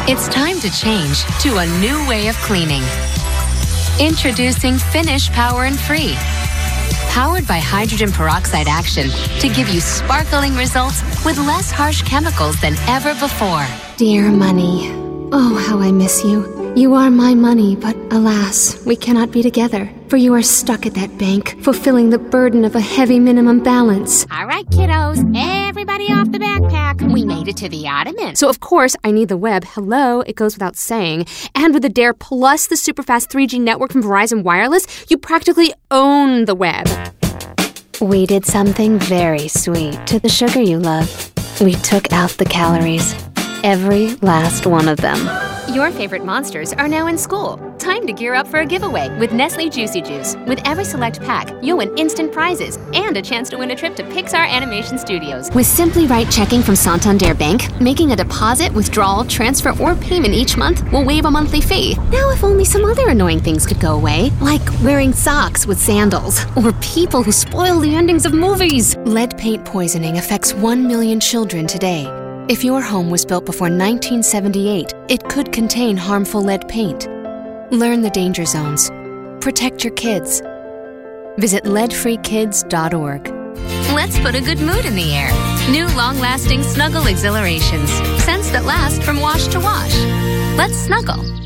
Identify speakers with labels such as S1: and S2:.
S1: It's time to change to a new way of cleaning. Introducing Finish Power and Free. Powered by hydrogen peroxide action to give you sparkling results with less harsh chemicals than ever before.
S2: Dear money, oh, how I miss you. You are my money, but alas, we cannot be together, for you are stuck at that bank, fulfilling the burden of a heavy minimum balance.
S3: All right, kiddos, everybody off the backpack. We made it to the Ottoman.
S2: So of course, I need the web. Hello, it goes without saying. And with the Dare plus the superfast 3G network from Verizon Wireless, you practically own the web. We did something very sweet to the sugar you love. We took out the calories. Every last one of them.
S1: Your favorite monsters are now in school. Time to gear up for a giveaway with Nestle Juicy Juice. With every select pack, you'll win instant prizes and a chance to win a trip to Pixar Animation Studios.
S2: With Simply Right checking from Santander Bank, making a deposit, withdrawal, transfer, or payment each month will waive a monthly fee. Now if only some other annoying things could go away, like wearing socks with sandals, or people who spoil the endings of movies. Lead paint poisoning affects 1 million children today. If your home was built before 1978, it could contain harmful lead paint. Learn the danger zones. Protect your kids. Visit leadfreekids.org.
S1: Let's put a good mood in the air. New long-lasting Snuggle Exhilarations. Scents that last from wash to wash. Let's snuggle.